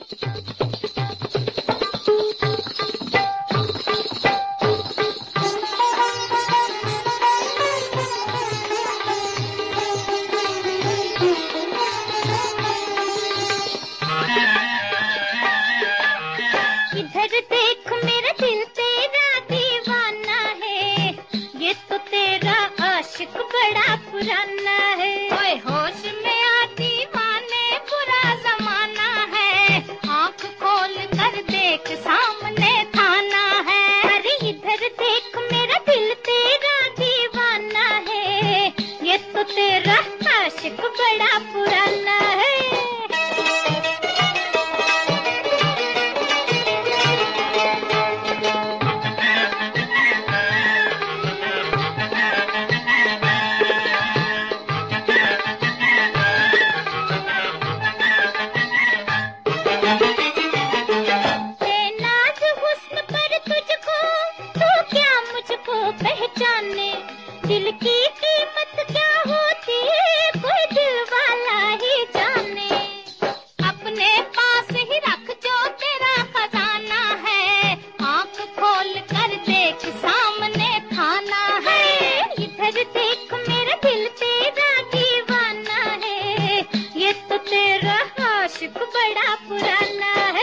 इधर देख मेरा दिल तेरा दीवाना है, ये तो तेरा आशिक बड़ा पुराना है। ओए होश में आ दीवाने बुरा जमाना है, आँख खोल कर देख सामने थाना है। अरे इधर देख मेरा दिल तेरा दीवाना है, ये तो तेरा आशिक बड़ा पुराना है। पहचाने दिल की कीमत क्या होती है, कोई दिल वाला ही जाने। अपने पास ही रख जो तेरा खजाना है, आँख खोल कर देख सामने थाना है। इधर देख मेरा दिल तेरा दीवाना है, ये तो तेरा आशिक बड़ा पुराना है।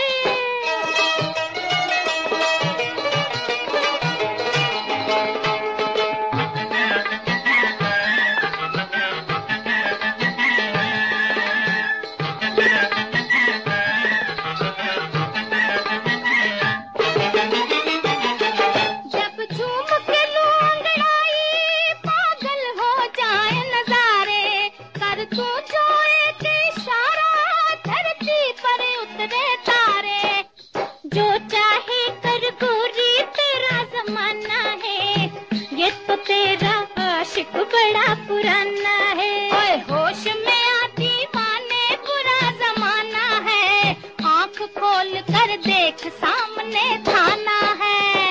जो चाहे कर गोरी तेरा जमाना है, ये तो तेरा आशिक बड़ा पुराना है। ओए होश में आ दीवाने बुरा जमाना है, आँख खोल कर देख सामने थाना है।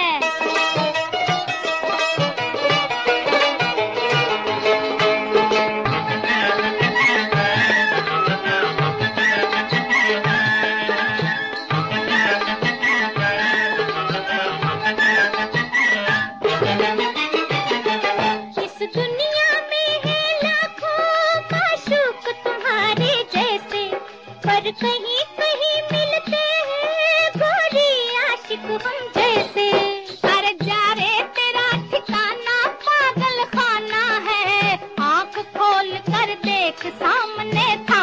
पर कहीं कहीं मिलते हैं गोरी आशिक हम जैसे। अरे जा रे तेरा ठिकाना पागल खाना है, आँख खोल कर देख सामने